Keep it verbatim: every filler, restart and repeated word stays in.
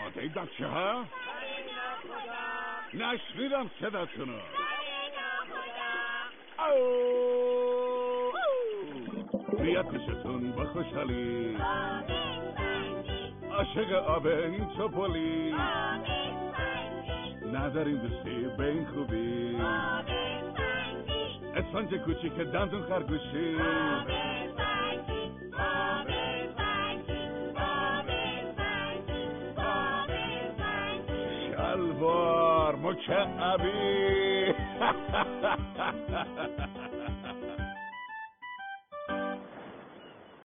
آماده بچه ها؟ نشنیدم صداتونو. بیا پیشتون با خوشحالی، عاشق آب این چوپولی، نداریم دوستی به این خوبی، اسفنج کوچیک دندون خرگوشی، شلوار مکعبی